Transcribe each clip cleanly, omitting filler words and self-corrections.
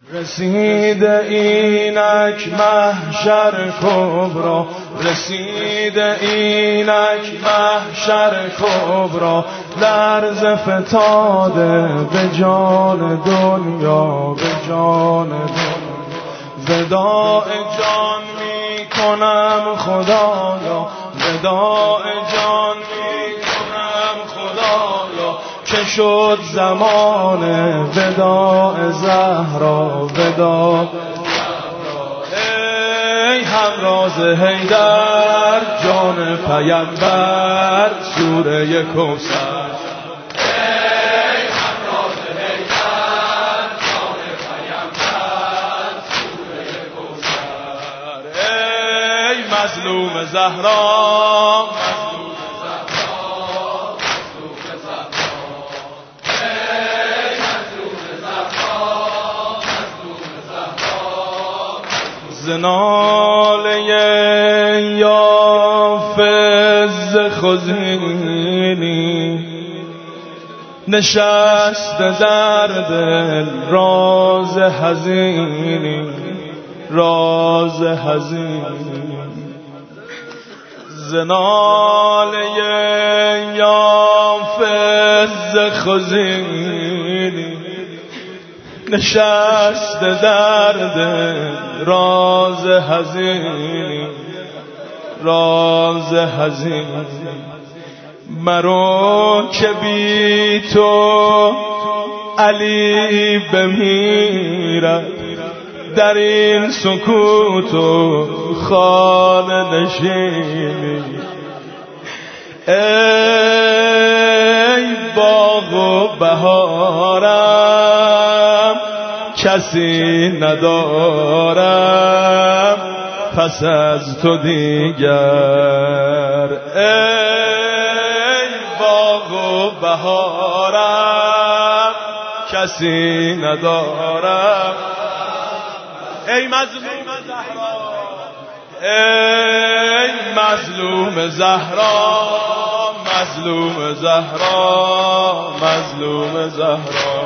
رسید اینک محشر کبرا، رسید اینک محشر کبرا، لرز فتاده به جان دنیا، به جان دنیا. وداع جان می کنم خدایا، وداع جان می کنم خدایا، که شد زمان وداع زهرا، وداع ای همراز حیدر جان پیمبر سوره کوثر. مظلوم زهرا، مظلوم زهرا، مظلوم زهرا، ای مظلوم زهرا، مظلوم زهرا. زناله یافز خزینی نشست در دل راز حزینی، راز حزینی. زناله یافز خزینی نشست در دل راز حزینی، راز حزینی. مرو که بی تو علی بمیرد، در این سکوت و خانه نشینی. ای باغ و بهارم کسی ندارم پس از تو دیگر. ای باغ و بهارم کسی ندارم. ای مظلوم زهرا، ای مظلوم زهرا، مظلوم زهرا، مظلوم زهرا،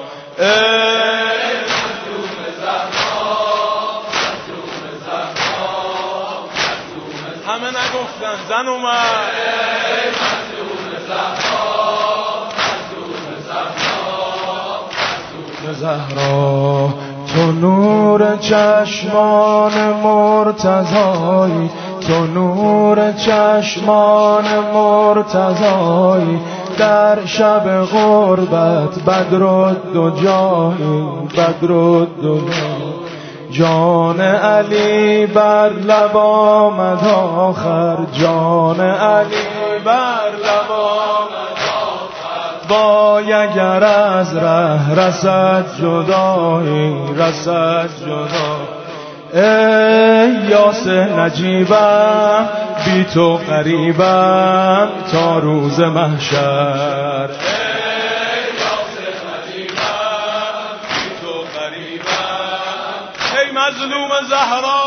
ای مظلوم زهرا، مظلوم زهرا، مظلوم. همه نگفتن زن اومد. ای مظلوم زهرا، مظلوم زهرا، مظلوم زهرا. تو نور چشمان مرتضایی، تو نور چشمان مرتضایی، در شب غربت بدرالدجایی، بدرالدجایی. جان علی بر لب آمد آخر، جان علی بر لب آمد وای اگر از ره رسد جدایی، رسد جدایی. ای یاسر نجیبم بی تو غریبم تا روز محشر. ای یاسر نجیبم بی تو غریبم. ای مظلوم زهرا،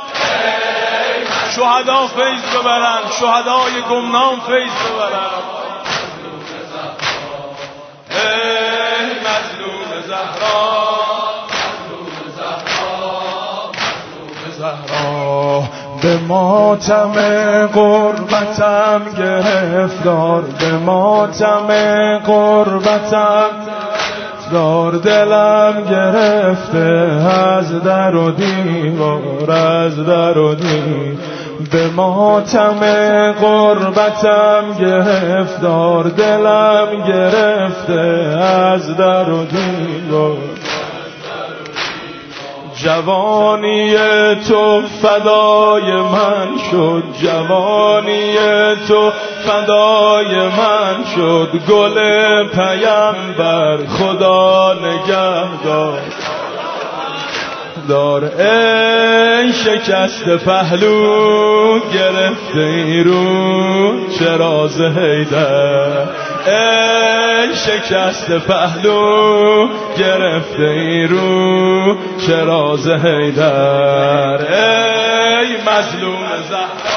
شهدا فیض ببرن، شهدای گمنام فیض ببرن. زهرا به ماتم قربتم گرفتار، به ماتم قربتم گرفتار. دلم گرفته از در و دیوار، از در و دیوار. به ماتم قربتم گرفتار، دلم گرفته از در و دیوار. جوانی تو فدای من شد، جوانی تو فدای من شد. گل پیمبر خدا نگهدار دار. ای شکست پهلو گرفته ای رو چراز حیدر. ای شکست پهلو گرفته ای رو چراز حیدر. ای مظلوم زهرا،